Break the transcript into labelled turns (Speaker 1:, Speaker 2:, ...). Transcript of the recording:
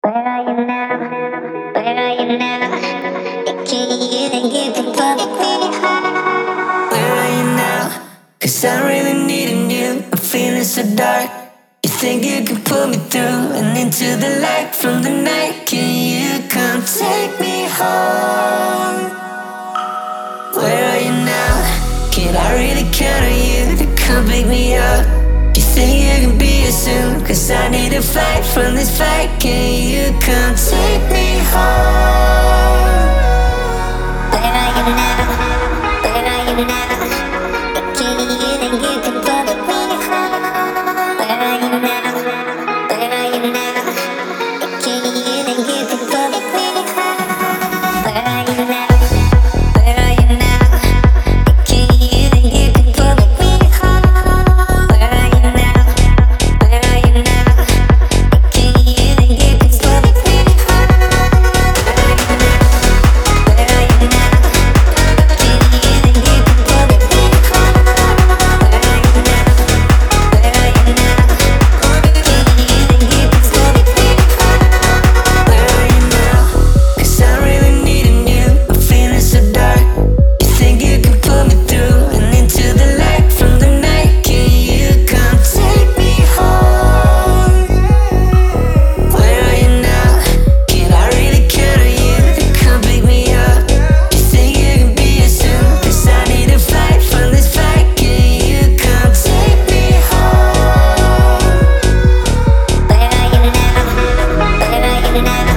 Speaker 1: Where are you now? Where are you now? Can you think you can put me high? Where are you now? 'Cause I'm really needing you. I'm feeling so dark. You think you can pull me through and into the light from the night? Can you come take me home? Where are you now? Can I really count on you to come pick me up? You think you can be here soon? 'Cause I need to fight from this fight. Can you come take me home? Where are you now? Where are you now? Can you think you can pull me home? Where are you now? Where are you now? Can you think you can pull me home? Where are you now? Where are you now? Can you think you can pull me home? Where are you now? Where are you now? Can you think you can pull me home? Where are you now? Where are you now? Can you think you can pull me home? Where are you now? Where are you now? Can you think you can pull me home? Where are you now? 'Cause I'm really needing you. I'm feeling so dark. You think you can pull me through and into the light from the night? Can you come take me home? Where are you now? Can I really count on you to come pick me up? You think you can be here soon? 'Cause I need to fight from this fight. Can you come take me home? Where are you now? Where are you now?